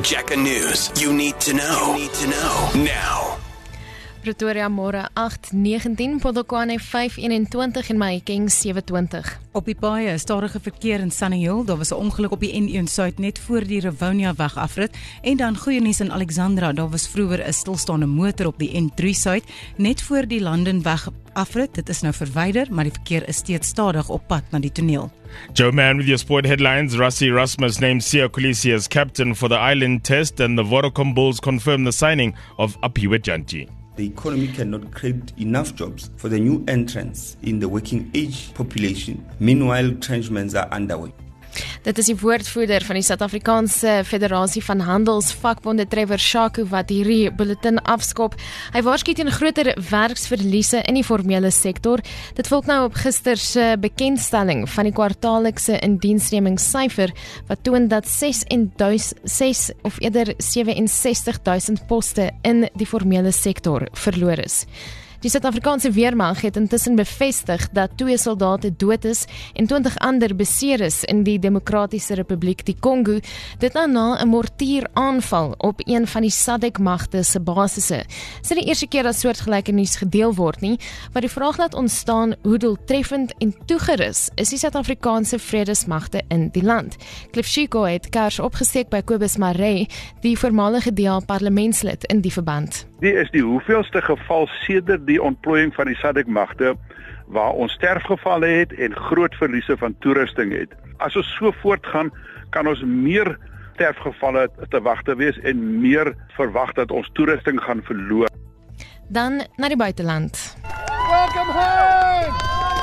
Jacka News. You need to know. Now. Pretoria môre 8:19, Polokwane 5:21 en Mahikeng 7:20. Op die paaie is stadige verkeer in Sunny Hill. Daar was 'n ongeluk op die N1 Suid net voor die Rivonia weg afrit. En dan goeie nuus in Alexandra. Daar was vroeër 'n stilstaande motor op die N3 Suid net voor die London weg afrit. Dit is nou verwyder, maar die verkeer is steeds stadig op pad na die toneel. Joe Mann with your sport headlines. Rassie Erasmus named Siya Kolisi as captain for the Island Test, and the Vodacom Bulls confirmed the signing of Aphiwe Jantyi. The economy cannot create enough jobs for the new entrants in the working age population. Meanwhile, retrenchments are underway. Dit is die woordvoerder van die Suid-Afrikaanse Federasie van Handelsvakbonde, Trevor Shaku, wat hierdie bulletin afskop. Hy waarsku teen groter werksverliese in die formele sektor. Dit volg nou op gister se bekendstelling van die kwartaallikse indiensnemingssyfer wat toon dat 67,000 poste in die formele sektor verloor is. Die Suid-Afrikaanse weermag het intussen bevestig dat 2 soldate dood is en 20 ander beseer is in die Demokratiese Republiek die Kongo, dit nou na 'n mortieraanval op een van die SADC-magte se basisse. Dit is die eerste keer dat soortgelyke nuus gedeel word nie, maar die vraag laat ontstaan hoe doeltreffend en toegerus is die Suid-Afrikaanse vredesmagte in die land. Cliff Chico het kers opgesteek by Kobus Maree, die voormalige DA parlementslid in die verband. Dit is die hoeveelste geval sedert die ontplooiing van die SADC-magte waar ons sterfgevalle het en groot verliese van toerusting het. As ons so voortgaan, kan ons meer sterfgevalle te wagte wees en meer verwag dat ons toerusting gaan verloor. Dan na die buiteland. Welcome home!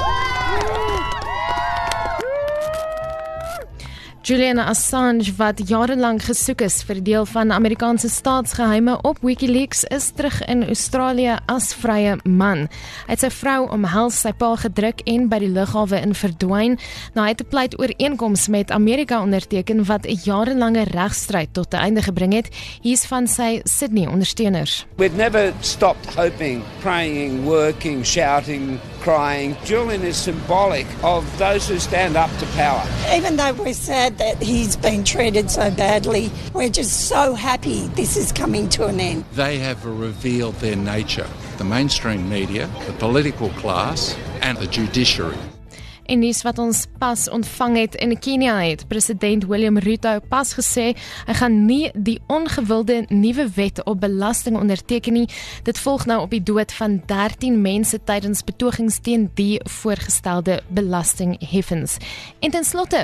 Julian Assange, wat jarenlang gesoek is vir deel van Amerikaanse staatsgeheime op WikiLeaks, is terug in Australië as vrye man. Hy het sy vrou omhels, sy pa gedruk en by die lughawe in verdwyn. Nou, hy het 'n pleitooreenkoms met Amerika onderteken wat 'n jarelange regstryd tot 'n einde gebring het. Hier is van sy Sydney ondersteuners. We've never stopped hoping, praying, working, shouting, crying. Julian is symbolic of those who stand up to power. Even though we're sad that he's been treated so badly, we're just so happy this is coming to an end. They have revealed their nature, the mainstream media, the political class and the judiciary. En nuus wat ons pas ontvang het in Kenia het president William Ruto pas gesê hy gaan nie die ongewilde nuwe wet op belasting onderteken nie. Dit volg nou op die dood van 13 mense tydens betogings teen die voorgestelde belastingheffings. En ten slotte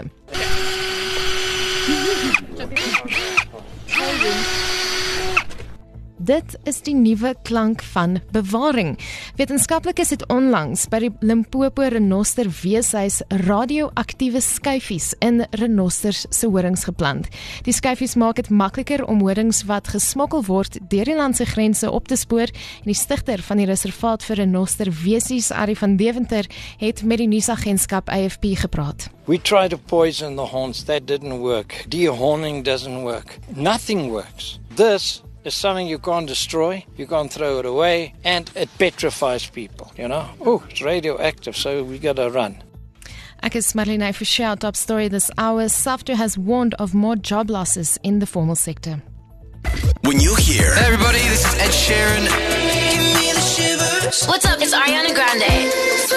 dit is die nuwe klank van bewaring. Wetenskaplikes het onlangs by die Limpopo Renoster Weeshuis radioaktiewe skyfies in renosters se horings geplant. Die skyfies maak dit makliker om horings wat gesmokkel word deur die land se grense op te spoor, en die stigter van die reservaat vir renoster Wesies, Arie van Deventer, het met die nuusagentskap AFP gepraat. We tried to poison the horns, that didn't work. Dehorning doesn't work. Nothing works. This is something you can't destroy, you can't throw it away, and it petrifies people, you know. Oh, it's radioactive, so we gotta run. Ek is Marlene Forshey. Top story this hour. SAFTU has warned of more job losses in the formal sector. When you hear... Hey everybody, this is Ed Sheeran. Give me the shivers. What's up, it's Ariana Grande.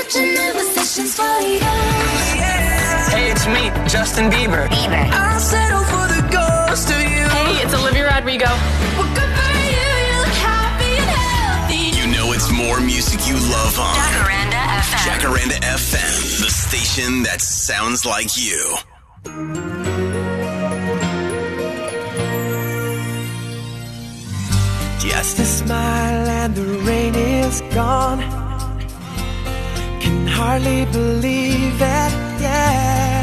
Hey, it's me, Justin Bieber. I'll settle for the ghost of you. Hey, it's Olivia Rodrigo. Well, good for you, you look happy and healthy. You know it's more music you love on. Jacaranda FM. Jacaranda FM, the station that sounds like you. Just a smile and the rain is gone. Can hardly believe it, yeah.